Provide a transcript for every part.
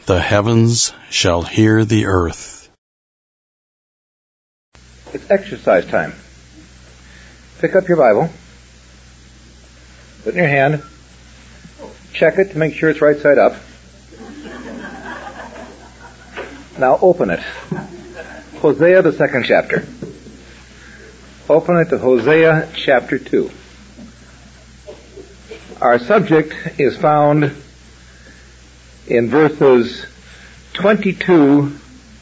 The heavens shall hear the earth. It's exercise time. Pick up your Bible, put it in your hand, check it to make sure it's right side up. Now open it. Hosea, the second chapter. Open it to Hosea chapter 2. Our subject is found in verses 21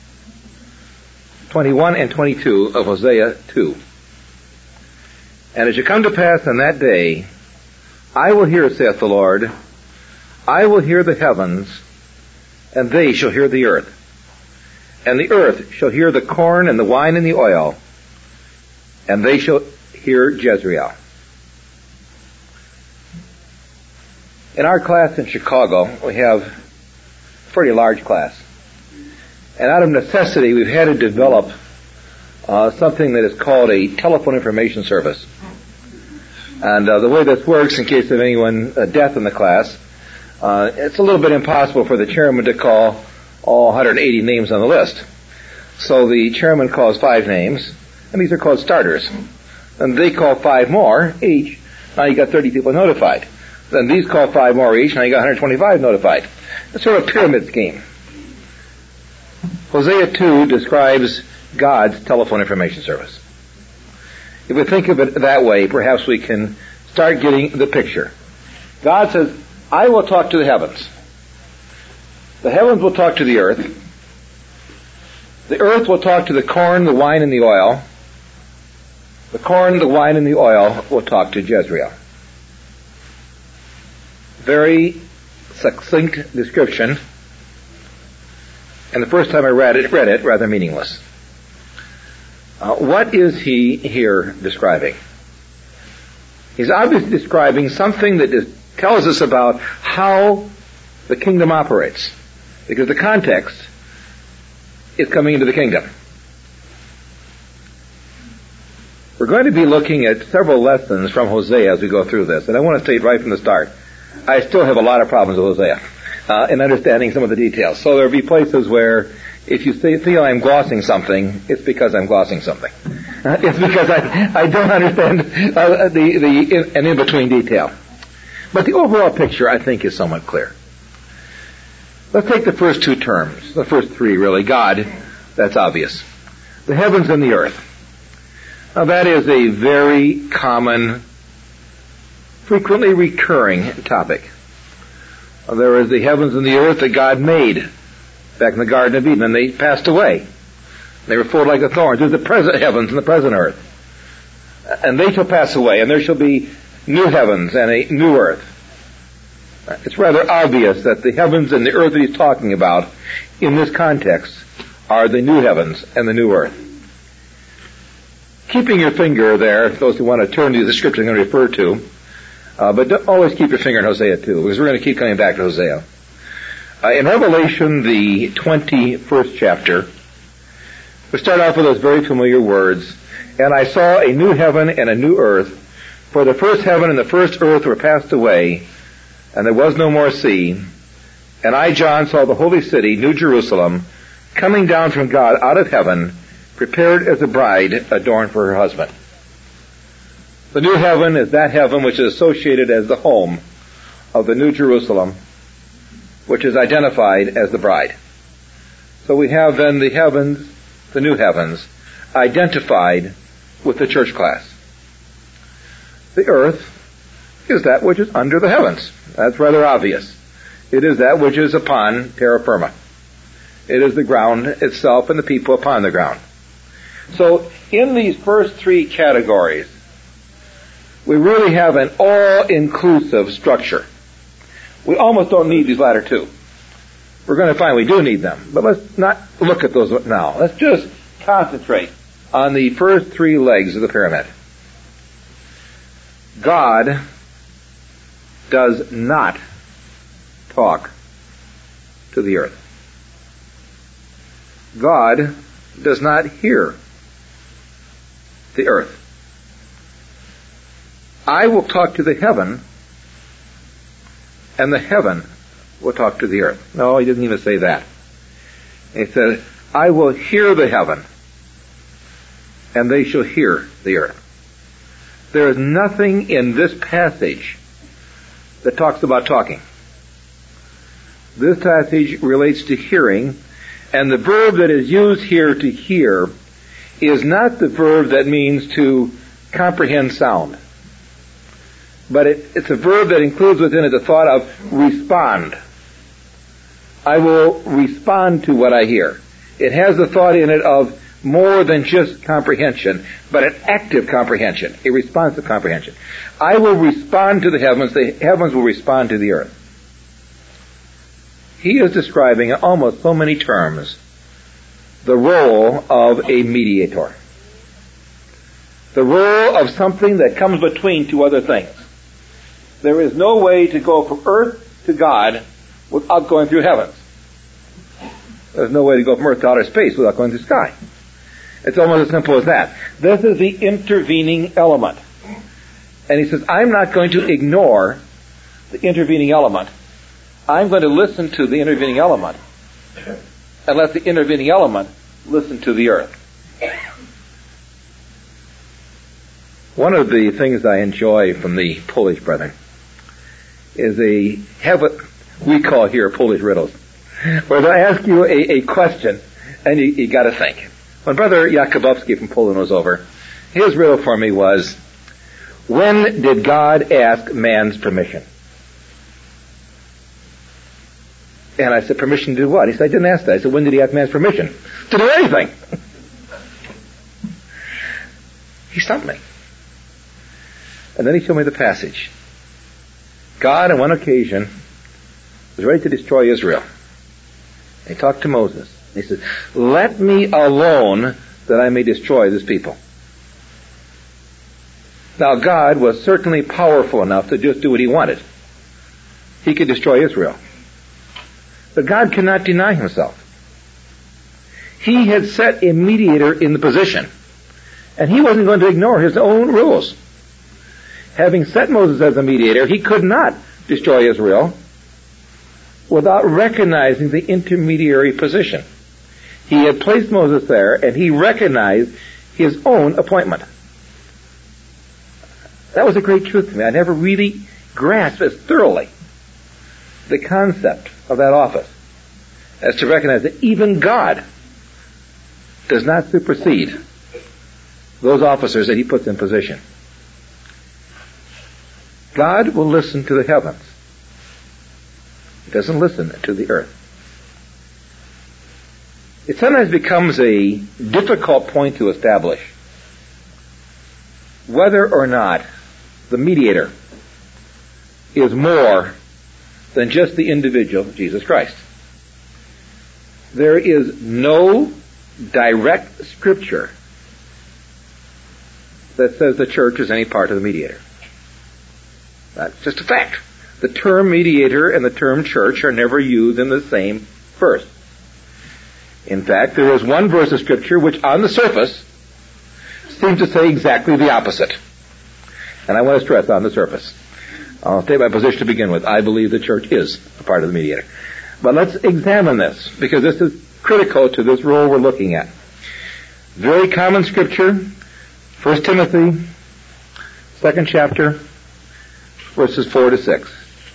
and 22 of Hosea 2. And it shall come to pass in that day, I will hear, saith the Lord, I will hear the heavens, and they shall hear the earth. And the earth shall hear the corn and the wine and the oil, and they shall hear Jezreel. In our class in Chicago, we have a pretty large class. And out of necessity, we've had to develop something that is called a telephone information service. And the way this works, in case of anyone deaf in the class, it's a little bit impossible for the chairman to call all 180 names on the list. So the chairman calls 5 names, and these are called starters. And they call 5 more each. Now you got 30 people notified. Then these call 5 more each. Now you got 125 notified. It's sort of a pyramid scheme. Hosea 2 describes God's telephone information service. If we think of it that way, perhaps we can start getting the picture. God says, I will talk to the heavens. The heavens will talk to the earth. The earth will talk to the corn, the wine, and the oil. The corn, the wine, and the oil will talk to Jezreel. Very succinct description. And the first time I read it, rather meaningless. What is he here describing? He's obviously describing something that tells us about how the kingdom operates. Because the context is coming into the kingdom. We're going to be looking at several lessons from Hosea as we go through this. And I want to state right from the start, I still have a lot of problems with Hosea in understanding some of the details. So there will be places where if you feel I'm glossing something, it's because I'm glossing something. It's because I don't understand an in-between detail. But the overall picture, I think, is somewhat clear. Let's take the first 2 terms, the first 3 really. God, that's obvious. The heavens and the earth. Now that is a very common, frequently recurring topic. There is the heavens and the earth that God made back in the Garden of Eden, and they passed away. They were full like the thorns. There's the present heavens and the present earth. And they shall pass away, and there shall be new heavens and a new earth. It's rather obvious that the heavens and the earth that he's talking about in this context are the new heavens and the new earth. Keeping your finger there, those who want to turn to the scripture I'm going to refer to, but don't always keep your finger in Hosea 2, because we're going to keep coming back to Hosea. In Revelation, the 21st chapter, we start off with those very familiar words, and I saw a new heaven and a new earth, for the first heaven and the first earth were passed away, and there was no more sea. And I, John, saw the holy city, New Jerusalem, coming down from God out of heaven, prepared as a bride adorned for her husband. The new heaven is that heaven which is associated as the home of the New Jerusalem, which is identified as the bride. So we have then the heavens, the new heavens, identified with the church class. The earth is that which is under the heavens. That's rather obvious. It is that which is upon terra firma. It is the ground itself and the people upon the ground. So in these first 3 categories, we really have an all-inclusive structure. We almost don't need these latter 2. We're going to find we do need them, but let's not look at those now. Let's just concentrate on the first 3 legs of the pyramid. God does not talk to the earth. God does not hear the earth. I will talk to the heaven, and the heaven will talk to the earth. No, he didn't even say that. He said, I will hear the heaven, and they shall hear the earth. There is nothing in this passage that talks about talking. This passage relates to hearing, and the verb that is used here to hear is not the verb that means to comprehend sound. But it's a verb that includes within it the thought of respond. I will respond to what I hear. It has the thought in it of more than just comprehension, but an active comprehension, a responsive comprehension. I will respond to the heavens will respond to the earth. He is describing in almost so many terms the role of a mediator. The role of something that comes between two other things. There is no way to go from earth to God without going through heavens. There's no way to go from earth to outer space without going through sky. It's almost as simple as that. This is the intervening element. And he says, I'm not going to ignore the intervening element. I'm going to listen to the intervening element and let the intervening element listen to the earth. One of the things I enjoy from the Polish brethren is what we call here Polish riddles, where they ask you a question and you got to think. When Brother Jakubowski from Poland was over, his riddle for me was, when did God ask man's permission? And I said, permission to do what? He said, I didn't ask that. I said, when did he ask man's permission? To do anything. He stumped me. And then he showed me the passage. God, on one occasion, was ready to destroy Israel. He talked to Moses. He said, let me alone that I may destroy this people. Now, God was certainly powerful enough to just do what he wanted. He could destroy Israel. But God cannot deny himself. He had set a mediator in the position, and he wasn't going to ignore his own rules. Having set Moses as a mediator, he could not destroy Israel without recognizing the intermediary position. He had placed Moses there, and he recognized his own appointment. That was a great truth to me. I never really grasped as thoroughly the concept of that office as to recognize that even God does not supersede those officers that he puts in position. God will listen to the heavens. He doesn't listen to the earth. It sometimes becomes a difficult point to establish whether or not the mediator is more than just the individual Jesus Christ. There is no direct scripture that says the church is any part of the mediator. That's just a fact. The term mediator and the term church are never used in the same verse. In fact, there is one verse of Scripture which on the surface seems to say exactly the opposite. And I want to stress on the surface. I'll state my position to begin with. I believe the church is a part of the mediator. But let's examine this, because this is critical to this role we're looking at. Very common Scripture, 1 Timothy, 2nd chapter, verses 4 to 6.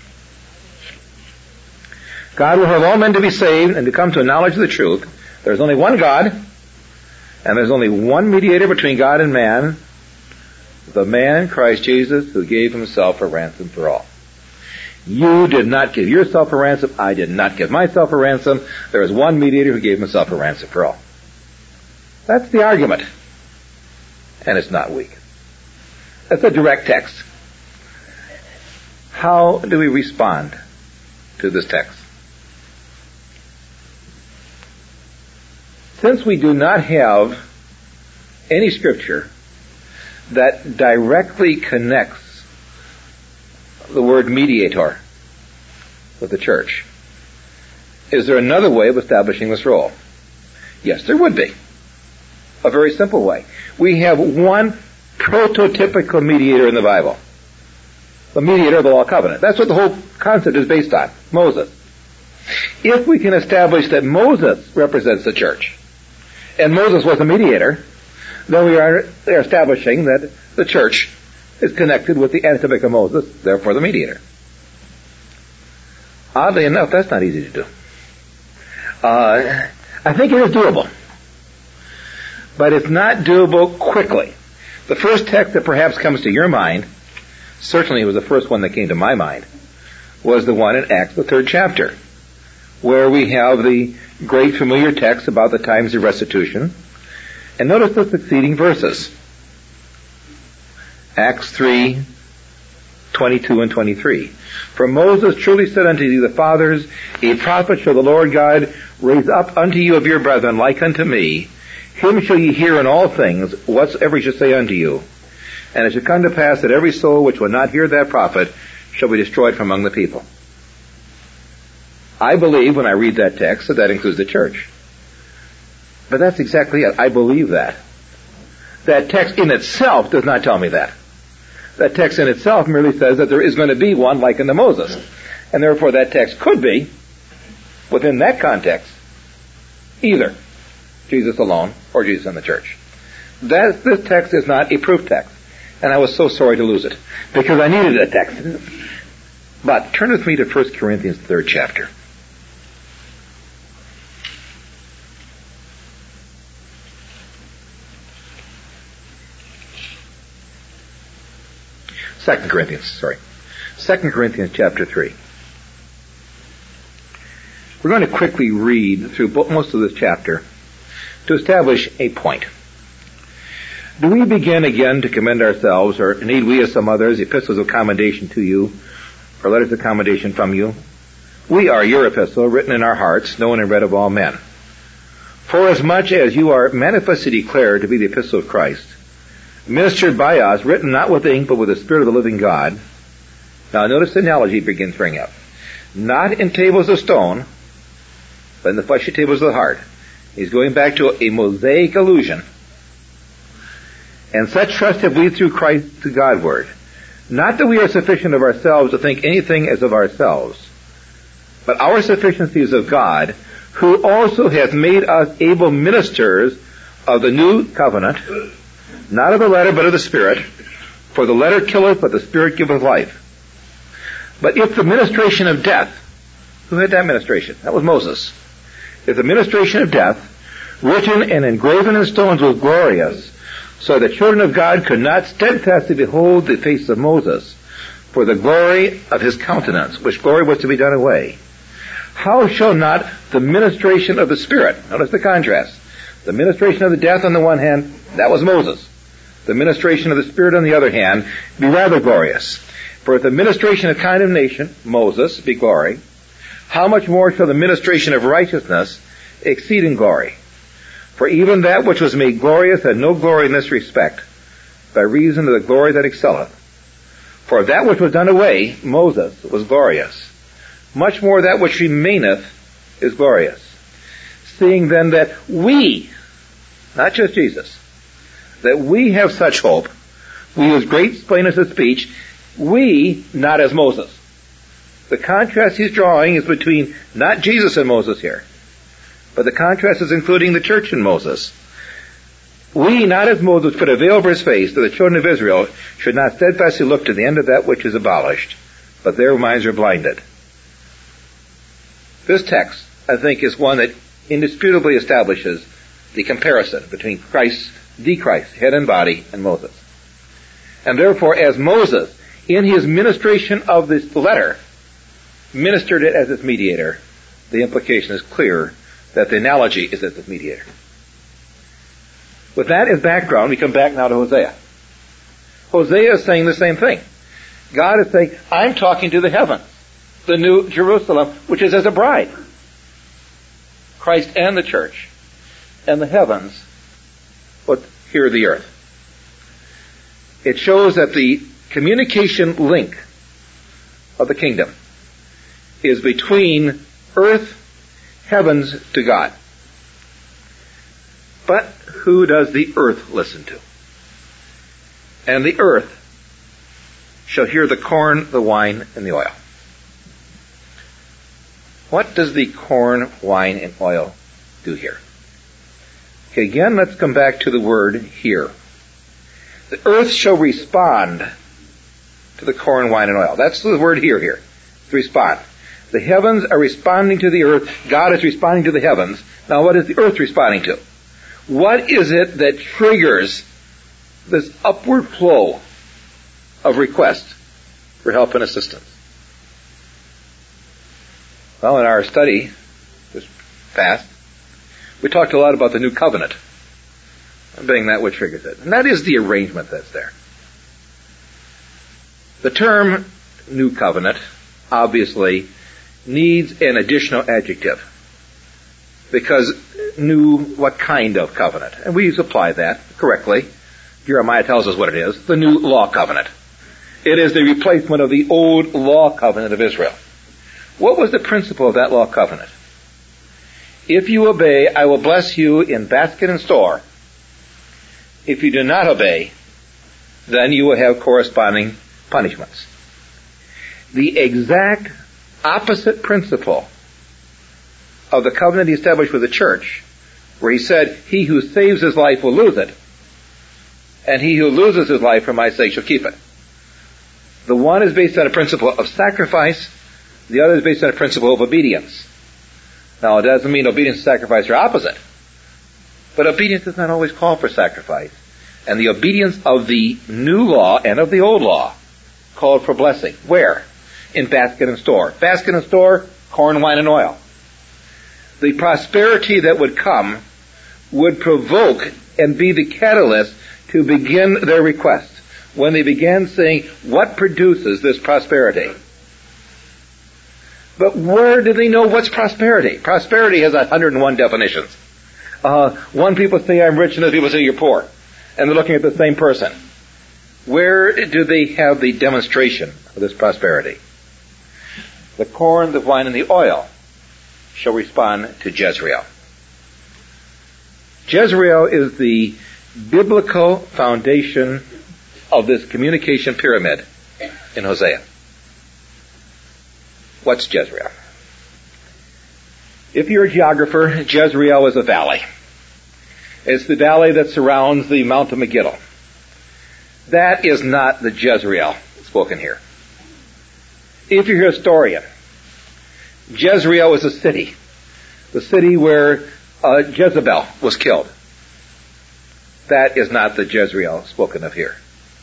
God will have all men to be saved and to come to a knowledge of the truth. There's only one God, and there's only one mediator between God and man, the man Christ Jesus, who gave himself a ransom for all. You did not give yourself a ransom. I did not give myself a ransom. There is one mediator who gave himself a ransom for all. That's the argument. And it's not weak. That's a direct text. How do we respond to this text? Since we do not have any scripture that directly connects the word mediator with the church, is there another way of establishing this role? Yes, there would be. A very simple way. We have one prototypical mediator in the Bible. The mediator of the law covenant. That's what the whole concept is based on. Moses. if we can establish that Moses represents the church, and Moses was a mediator, then we are establishing that the church is connected with the antitypic of Moses, therefore the mediator. Oddly enough, that's not easy to do. I think it is doable, but it's not doable quickly. The first text that perhaps comes to your mind, certainly it was the first one that came to my mind, was the one in Acts, the 3rd chapter, where we have the great familiar text about the times of restitution. And notice the succeeding verses. Acts 3, 22 and 23. For Moses truly said unto thee, the fathers, a prophet shall the Lord God raise up unto you of your brethren like unto me. Him shall ye hear in all things, whatsoever he shall say unto you. And it shall come to pass that every soul which will not hear that prophet shall be destroyed from among the people. I believe when I read that text that includes the church. But that's exactly it. I believe that. That text in itself does not tell me that. That text in itself merely says that there is going to be one like unto Moses. And therefore that text could be, within that context, either Jesus alone or Jesus and the church. This text is not a proof text. And I was so sorry to lose it, because I needed a text. But turn with me to 1 Corinthians 3rd chapter. Second Corinthians chapter 3. We're going to quickly read through most of this chapter to establish a point. Do we begin again to commend ourselves, or need we as some others epistles of commendation to you, or letters of commendation from you? We are your epistle, written in our hearts, known and read of all men. For as much as you are manifestly declared to be the epistle of Christ, ministered by us, written not with ink, but with the Spirit of the living God. Now notice the analogy it begins to bring up. Not in tables of stone, but in the fleshy tables of the heart. He's going back to a Mosaic allusion. And such trust have we through Christ to Godward. Not that we are sufficient of ourselves to think anything as of ourselves, but our sufficiency is of God, who also hath made us able ministers of the new covenant, not of the letter, but of the Spirit. For the letter killeth, but the Spirit giveth life. But if the ministration of death, who had that ministration? That was Moses. If the ministration of death, written and engraven in stones, was glorious, so the children of God could not steadfastly behold the face of Moses, for the glory of his countenance, which glory was to be done away, how shall not the ministration of the Spirit, notice the contrast, the ministration of the death on the one hand, that was Moses. The ministration of the Spirit on the other hand, be rather glorious. For if the ministration of condemnation, Moses, be glory, how much more shall the ministration of righteousness exceed in glory? For even that which was made glorious had no glory in this respect, by reason of the glory that excelleth. For if that which was done away, Moses, was glorious, much more that which remaineth is glorious. Seeing then that we, not just Jesus, that we have such hope, we use great plainness of speech, we, not as Moses. The contrast he's drawing is between not Jesus and Moses here, but the contrast is including the church and Moses. We, not as Moses, put a veil over his face, that the children of Israel should not steadfastly look to the end of that which is abolished, but their minds are blinded. This text, I think, is one that indisputably establishes the comparison between Christ, the Christ, head and body, and Moses. And therefore, as Moses, in his ministration of this letter, ministered it as its mediator, the implication is clear that the analogy is as its mediator. With that as background, we come back now to Hosea. Hosea is saying the same thing. God is saying, I'm talking to the heavens, the new Jerusalem, which is as a bride. Christ and the church. And the heavens, but here the earth. It shows that the communication link of the kingdom is between earth, heavens to God. But who does the earth listen to? And the earth shall hear the corn, the wine, and the oil. What does the corn, wine, and oil do here? Okay, again, let's come back to the word here. The earth shall respond to the corn, wine, and oil. That's the word here. To respond. The heavens are responding to the earth. God is responding to the heavens. Now what is the earth responding to? What is it that triggers this upward flow of requests for help and assistance? Well, in our study this past, we talked a lot about the new covenant, being that what triggers it. And that is the arrangement that's there. The term new covenant obviously needs an additional adjective. Because new, what kind of covenant? And we supply that correctly. Jeremiah tells us what it is. The new law covenant. It is the replacement of the old law covenant of Israel. What was the principle of that law covenant? If you obey, I will bless you in basket and store. If you do not obey, then you will have corresponding punishments. The exact opposite principle of the covenant he established with the church, where he said, he who saves his life will lose it, and he who loses his life for my sake shall keep it. The one is based on a principle of sacrifice, the other is based on a principle of obedience. Now, it doesn't mean obedience and sacrifice are opposite, but obedience does not always call for sacrifice. And the obedience of the new law and of the old law called for blessing. Where? In basket and store. Basket and store, corn, wine, and oil. The prosperity that would come would provoke and be the catalyst to begin their request. When they began saying, what produces this prosperity? But where do they know what's prosperity? Prosperity has 101 definitions. One people say I'm rich and other people say you're poor. And they're looking at the same person. Where do they have the demonstration of this prosperity? The corn, the wine, and the oil shall respond to Jezreel. Jezreel is the biblical foundation of this communication pyramid in Hosea. What's Jezreel? If you're a geographer, Jezreel is a valley. It's the valley that surrounds the Mount of Megiddo. That is not the Jezreel spoken here. If you're a historian, Jezreel is a city. The city where Jezebel was killed. That is not the Jezreel spoken of here.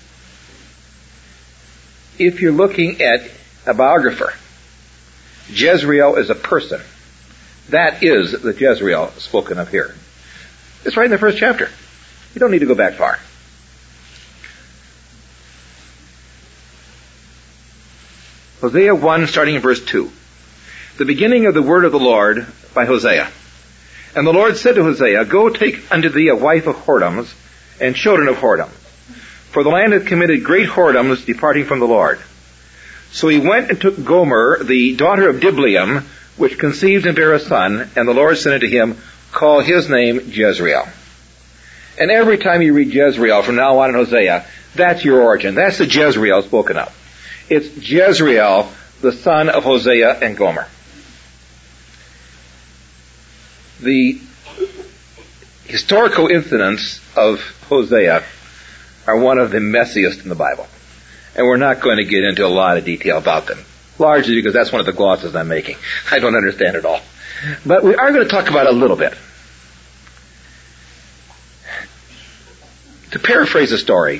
If you're looking at a biographer, Jezreel is a person. That is the Jezreel spoken of here. It's right in the first chapter. You don't need to go back far. Hosea 1, starting in verse 2. The beginning of the word of the Lord by Hosea. And the Lord said to Hosea, Go take unto thee a wife of whoredoms and children of whoredom. For the land hath committed great whoredoms, departing from the Lord. So he went and took Gomer, the daughter of Diblaim, which conceived and bare a son, and the Lord said unto him, Call his name Jezreel. And every time you read Jezreel from now on in Hosea, that's your origin. That's the Jezreel spoken of. It's Jezreel, the son of Hosea and Gomer. The historical incidents of Hosea are one of the messiest in the Bible. And we're not going to get into a lot of detail about them. Largely because that's one of the glosses I'm making. I don't understand it all. But we are going to talk about it a little bit. To paraphrase the story,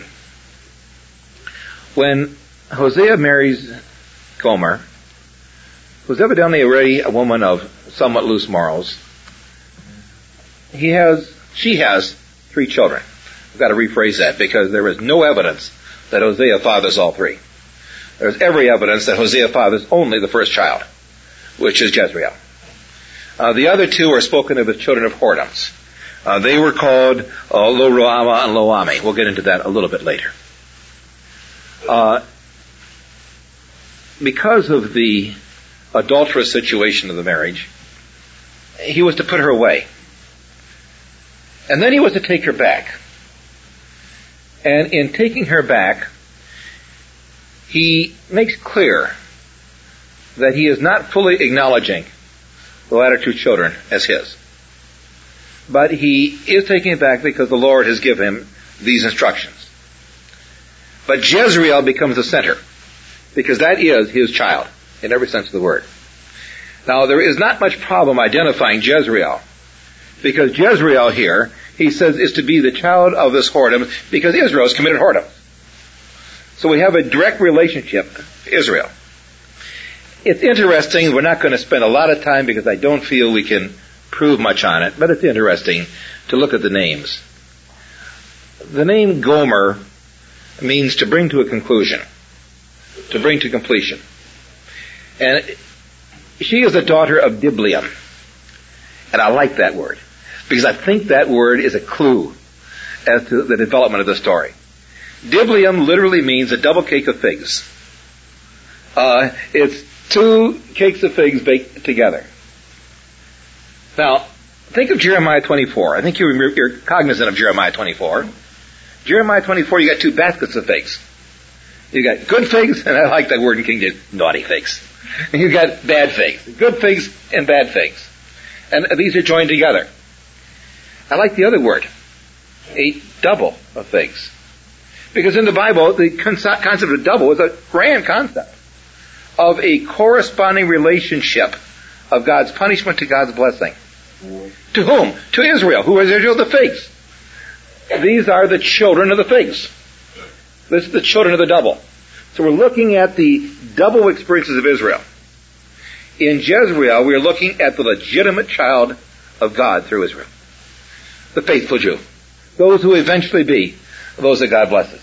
when Hosea marries Gomer, who's evidently already a woman of somewhat loose morals, she has 3 children. I've got to rephrase that because there is no evidence that Hosea fathers all 3. There's every evidence that Hosea fathers only the first child, which is Jezreel. The other 2 are spoken of as children of whoredoms. They were called Lo Ruhamah and Lo Ami. We'll get into that a little bit later. Because of the adulterous situation of the marriage, he was to put her away. And then he was to take her back. And in taking her back, he makes clear that he is not fully acknowledging the latter two children as his. But he is taking it back because the Lord has given him these instructions. But Jezreel becomes the center, because that is his child, in every sense of the word. Now, there is not much problem identifying Jezreel, because Jezreel here, he says, is to be the child of this whoredom, because Israel has committed whoredom. So we have a direct relationship to Israel. It's interesting. We're not going to spend a lot of time because I don't feel we can prove much on it, but it's interesting to look at the names. The name Gomer means to bring to a conclusion, to bring to completion. And she is the daughter of Diblaim. And I like that word, because I think that word is a clue as to the development of the story. Diblaim literally means a double cake of figs. It's 2 cakes of figs baked together. Now, think of Jeremiah 24. I think you're cognizant of Jeremiah 24. Jeremiah 24, you got 2 baskets of figs. You got good figs, and I like that word in King James, naughty figs. And you got bad figs. Good figs and bad figs. And these are joined together. I like the other word, a double of figs. Because in the Bible, the concept of double is a grand concept of a corresponding relationship of God's punishment to God's blessing. To whom? To Israel. Who is Israel? The figs. These are the children of the figs. This is the children of the double. So we're looking at the double experiences of Israel. In Jezreel, we are looking at the legitimate child of God through Israel. The faithful Jew. Those who eventually be those that God blesses.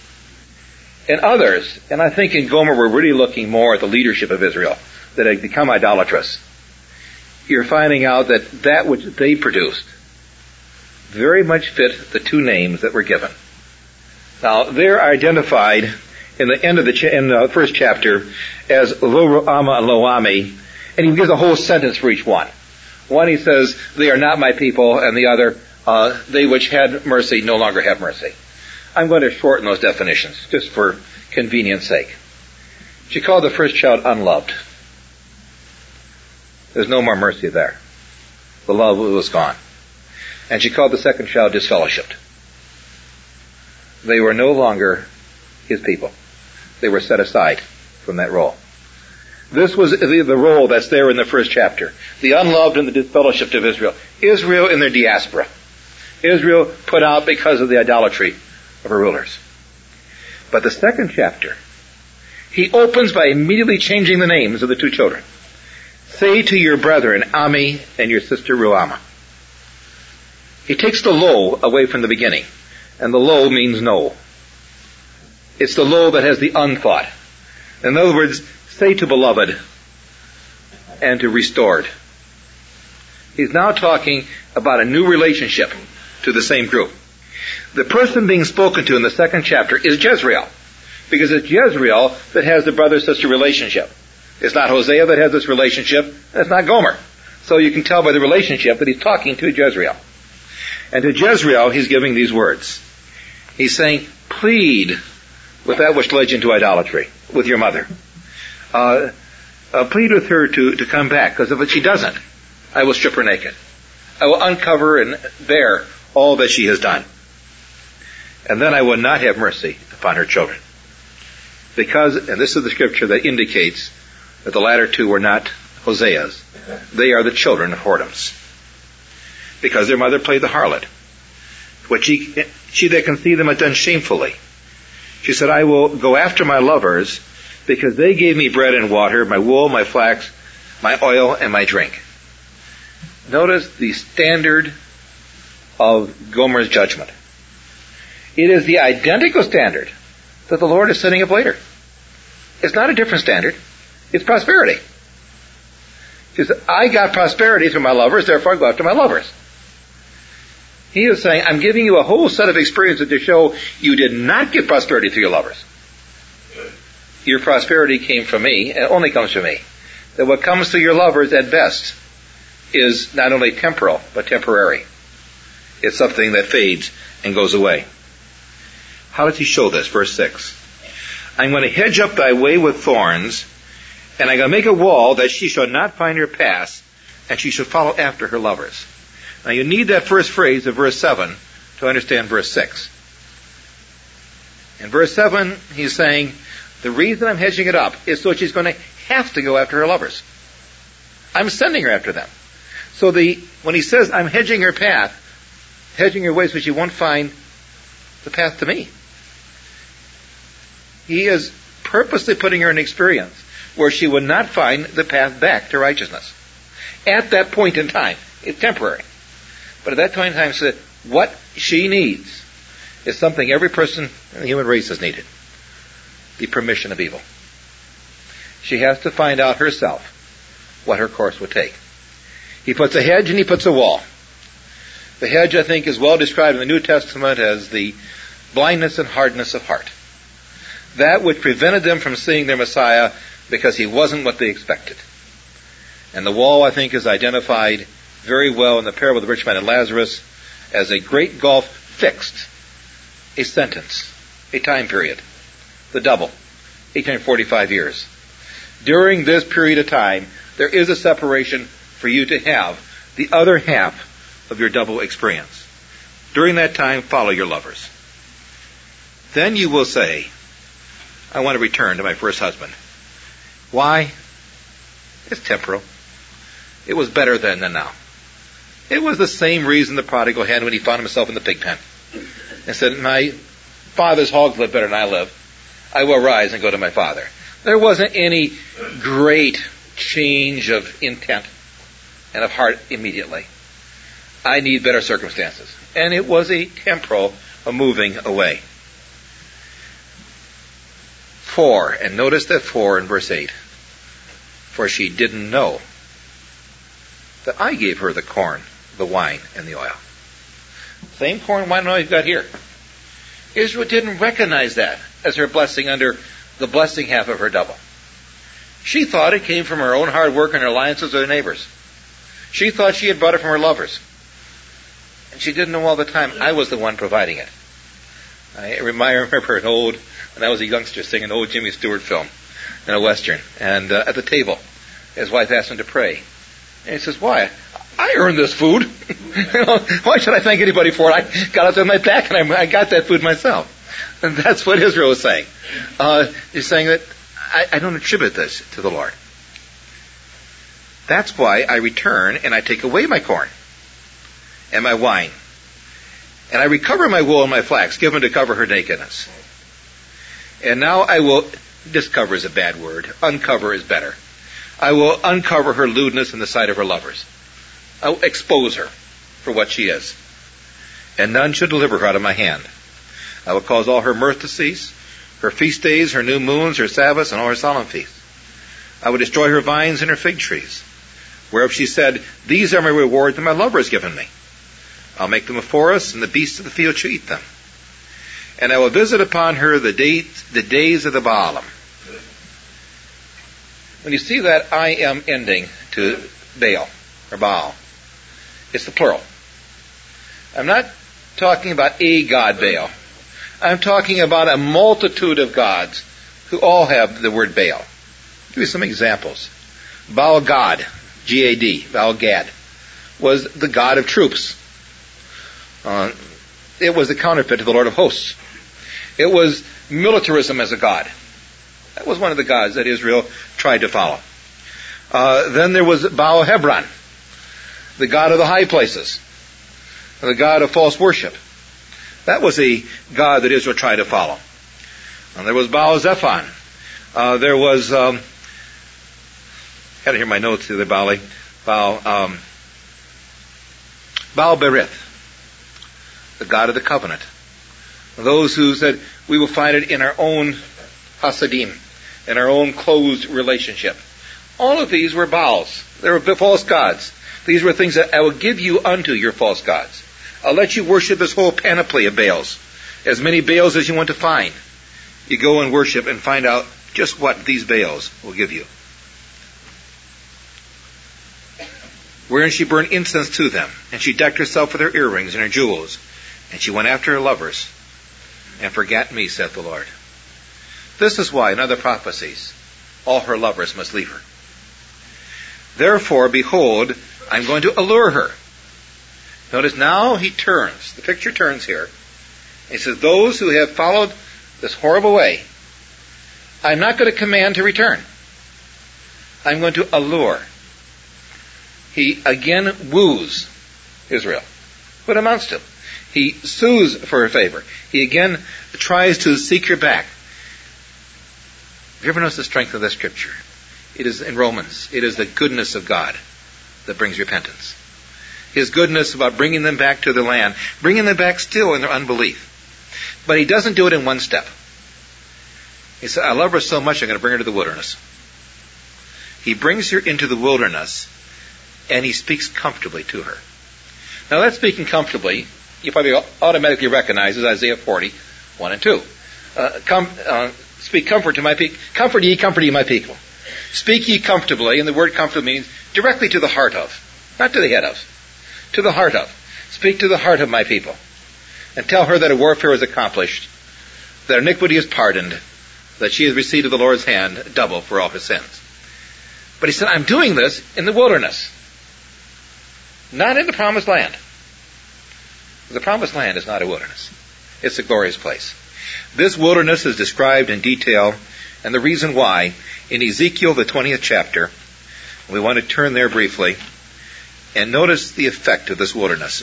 And others, and I think in Gomer we're really looking more at the leadership of Israel that had become idolatrous. You're finding out that which they produced very much fit the 2 names that were given. Now, they're identified in the end of in the first chapter as Lo-Ruhamah and Lo-Ami, and he gives a whole sentence for each one. One he says, they are not my people, and the other, they which had mercy no longer have mercy. I'm going to shorten those definitions, just for convenience sake. She called the first child unloved. There's no more mercy there. The love was gone. And she called the second child disfellowshipped. They were no longer his people. They were set aside from that role. This was the role that's there in the first chapter. The unloved and the disfellowshipped of Israel. Israel in their diaspora. Israel put out because of the idolatry of her rulers. But the second chapter, he opens by immediately changing the names of the 2 children. Say to your brethren, Ami, and your sister Ruhamah. He takes the lo away from the beginning. And the lo means no. It's the lo that has the unthought. In other words, say to beloved and to restored. He's now talking about a new relationship to the same group. The person being spoken to in the second chapter is Jezreel. Because it's Jezreel that has the brother-sister relationship. It's not Hosea that has this relationship, and it's not Gomer. So you can tell by the relationship that he's talking to Jezreel. And to Jezreel, he's giving these words. He's saying, plead with that which led you into idolatry, with your mother. Plead with her to come back, because if she doesn't, I will strip her naked. I will uncover and bear all that she has done. And then I will not have mercy upon her children. Because, and this is the scripture that indicates that the latter 2 were not Hosea's. They are the children of whoredoms. Because their mother played the harlot. What she that conceived them had done shamefully. She said, I will go after my lovers, because they gave me bread and water, my wool, my flax, my oil, and my drink. Notice the standard of Gomer's judgment. It is the identical standard that the Lord is setting up later. It's not a different standard. It's prosperity. She said, I got prosperity through my lovers, therefore I go after my lovers. He is saying, I'm giving you a whole set of experiences to show you did not get prosperity through your lovers. Your prosperity came from me, and it only comes from me. That what comes through your lovers at best is not only temporal, but temporary. It's something that fades and goes away. How does he show this? Verse 6. I'm going to hedge up thy way with thorns, and I'm going to make a wall that she shall not find her pass and she should follow after her lovers. Now you need that first phrase of verse 7 to understand verse 6. In verse 7, he's saying, the reason I'm hedging it up is so she's going to have to go after her lovers. I'm sending her after them. So when he says, I'm hedging her path, hedging her way so she won't find the path to me, he is purposely putting her in experience where she would not find the path back to righteousness. At that point in time, it's temporary. But at that point in time, so what she needs is something every person in the human race has needed. The permission of evil. She has to find out herself what her course would take. He puts a hedge and he puts a wall. The hedge, I think, is well described in the New Testament as the blindness and hardness of heart. That which prevented them from seeing their Messiah because he wasn't what they expected. And the wall, I think, is identified very well in the parable of the rich man and Lazarus as a great gulf fixed, a sentence, a time period, the double, 1845 years. During this period of time, there is a separation for you to have the other half of your double experience. During that time, follow your lovers. Then you will say, I want to return to my first husband. Why? It's temporal. It was better then than now. It was the same reason the prodigal had when he found himself in the pig pen. And said, my father's hogs live better than I live. I will rise and go to my father. There wasn't any great change of intent and of heart immediately. I need better circumstances. And it was a temporal moving away. 4, and notice that 4 in verse 8. For she didn't know that I gave her the corn, the wine, and the oil. Same corn, wine, and oil you've got here. Israel didn't recognize that as her blessing under the blessing half of her double. She thought it came from her own hard work and her alliances with her neighbors. She thought she had brought it from her lovers. And she didn't know all the time I was the one providing it. I remember when I was a youngster, seeing an old Jimmy Stewart film in a Western. And at the table, his wife asked him to pray. And he says, why? I earned this food. Why should I thank anybody for it? I got it on my back and I got that food myself. And that's what Israel is saying. He's saying that I don't attribute this to the Lord. That's why I return and I take away my corn and my wine. And I recover my wool and my flax, given to cover her nakedness. And now I will, discover is a bad word, uncover is better. I will uncover her lewdness in the sight of her lovers. I will expose her for what she is. And none shall deliver her out of my hand. I will cause all her mirth to cease, her feast days, her new moons, her Sabbaths, and all her solemn feasts. I will destroy her vines and her fig trees, whereof she said, these are my rewards that my lover has given me. I'll make them a forest, and the beasts of the field shall eat them. And I will visit upon her the days of the Baalim. When you see that I am ending to Baal, or Baal, it's the plural. I'm not talking about a god Baal. I'm talking about a multitude of gods who all have the word Baal. I'll give you some examples. Baal Gad, G-A-D, Baal Gad, was the god of troops. It was the counterfeit to the Lord of hosts. It was militarism as a god. That was one of the gods that Israel tried to follow. Then there was Baal Hebron, the god of the high places, the god of false worship. That was a god that Israel tried to follow. And there was Baal Zephon. There was, got to hear my notes here, Baal Berith, the god of the covenant. Those who said, we will find it in our own Hasidim, in our own closed relationship. All of these were Baals. They were false gods. These were things that I will give you unto your false gods. I'll let you worship this whole panoply of Baals. As many Baals as you want to find. You go and worship and find out just what these Baals will give you. Wherein she burned incense to them, and she decked herself with her earrings and her jewels, and she went after her lovers, and forgat me, saith the Lord. This is why, in other prophecies, all her lovers must leave her. Therefore, behold, I'm going to allure her. Notice now he turns. The picture turns here. He says, those who have followed this horrible way, I'm not going to command to return. I'm going to allure. He again woos Israel. What it amounts to. He sues for a favor. He again tries to seek her back. Have you ever noticed the strength of this scripture? It is in Romans. It is the goodness of God that brings repentance. His goodness about bringing them back to the land, bringing them back still in their unbelief. But he doesn't do it in one step. He said, I love her so much, I'm going to bring her to the wilderness. He brings her into the wilderness, and he speaks comfortably to her. Now that speaking comfortably, you probably automatically recognize is Isaiah 40, 1 and 2. Speak comfort to my people. Comfort ye my people. Speak ye comfortably, and the word comfortably means directly to the heart of, not to the head of, to the heart of. Speak to the heart of my people, and tell her that a warfare is accomplished, that iniquity is pardoned, that she has received of the Lord's hand double for all her sins. But he said, I'm doing this in the wilderness, not in the promised land. The promised land is not a wilderness. It's a glorious place. This wilderness is described in detail, and the reason why, in Ezekiel, the 20th chapter. We want to turn there briefly and notice the effect of this wilderness.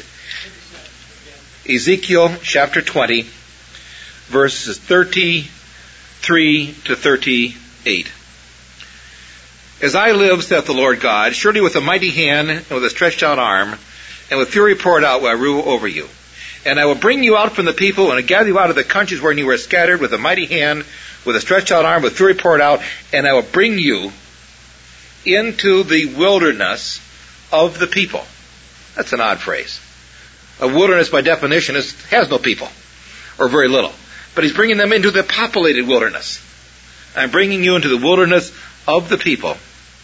Ezekiel chapter 20, verses 33 to 38. As I live, saith the Lord God, surely with a mighty hand and with a stretched out arm, and with fury poured out will I rule over you. And I will bring you out from the people, and I gather you out of the countries wherein you were scattered, with a mighty hand, with a stretched out arm, with fury poured out, and I will bring you into the wilderness of the people. That's an odd phrase. A wilderness, by definition, has no people, or very little. But he's bringing them into the populated wilderness. I'm bringing you into the wilderness of the people.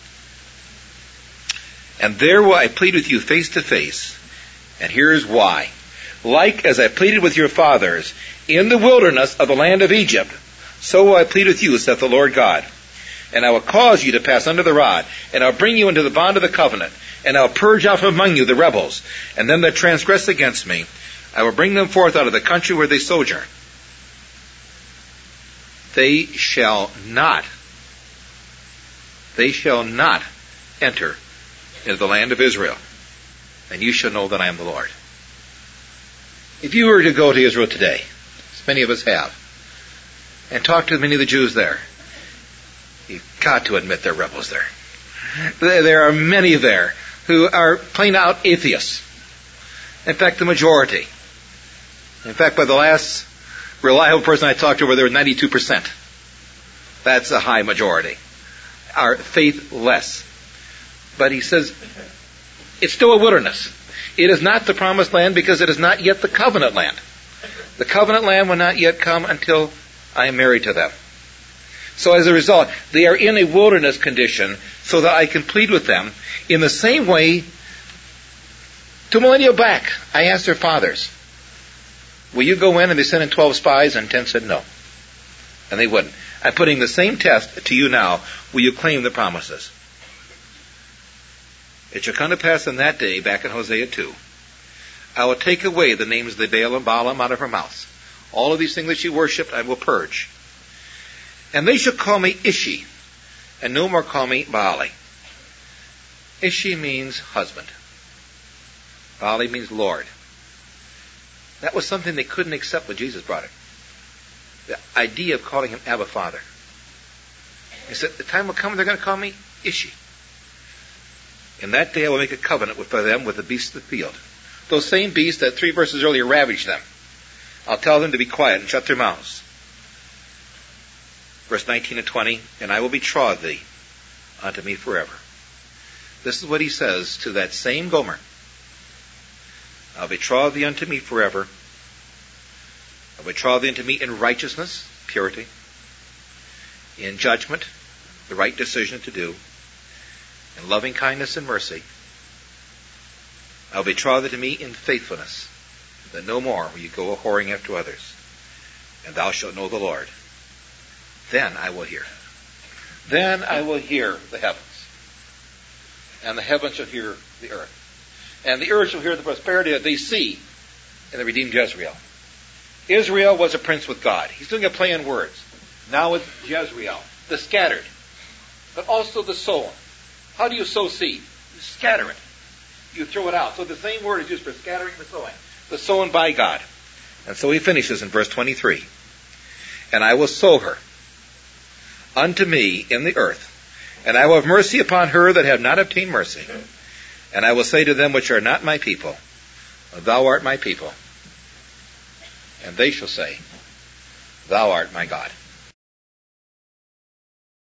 And there will I plead with you face to face. And here's why. Like as I pleaded with your fathers in the wilderness of the land of Egypt, so will I plead with you, saith the Lord God. And I will cause you to pass under the rod, and I'll bring you into the bond of the covenant, and I'll purge out from among you the rebels, and them that transgress against me. I will bring them forth out of the country where they sojourn. They shall not enter into the land of Israel, and you shall know that I am the Lord. If you were to go to Israel today, as many of us have, and talk to many of the Jews there, you've got to admit there are rebels there. There are many there who are plain out atheists. In fact, the majority. In fact, by the last reliable person I talked to, where there was 92%. That's a high majority. Are faithless. But he says, it's still a wilderness. It is not the promised land because it is not yet the covenant land. The covenant land will not yet come until I am married to them. So as a result, they are in a wilderness condition so that I can plead with them in the same way 2 millennia back. I asked their fathers, will you go in? And they sent in 12 spies, and 10 said no. And they wouldn't. I'm putting the same test to you now. Will you claim the promises? It shall come to pass in that day, back in Hosea 2, I will take away the names of the Baal and Balaam out of her mouth. All of these things that she worshipped I will purge. And they shall call me Ishi, and no more call me Baali. Ishi means husband. Baali means Lord. That was something they couldn't accept when Jesus brought it. The idea of calling him Abba Father. He said, the time will come when they're going to call me Ishi. In that day I will make a covenant for them with the beasts of the field. Those same beasts that 3 verses earlier ravaged them. I'll tell them to be quiet and shut their mouths. Verse 19 and 20, and I will betroth thee unto me forever. This is what he says to that same Gomer. I'll betroth thee unto me forever. I'll betroth thee unto me in righteousness, purity, in judgment, the right decision to do, in loving kindness and mercy. I'll betroth thee to me in faithfulness, that no more will you go a-whoring after others. And thou shalt know the Lord. Then I will hear. Then I will hear the heavens. And the heavens shall hear the earth. And the earth shall hear the prosperity that they see in the redeemed Jezreel. Israel was a prince with God. He's doing a play on words. Now it's Jezreel, the scattered, but also the sown. How do you sow seed? You scatter it. You throw it out. So the same word is used for scattering the sowing. The sown by God. And so he finishes in verse 23. And I will sow her unto me in the earth, and I will have mercy upon her that have not obtained mercy. And I will say to them which are not my people, Thou art my people. And they shall say, Thou art my God.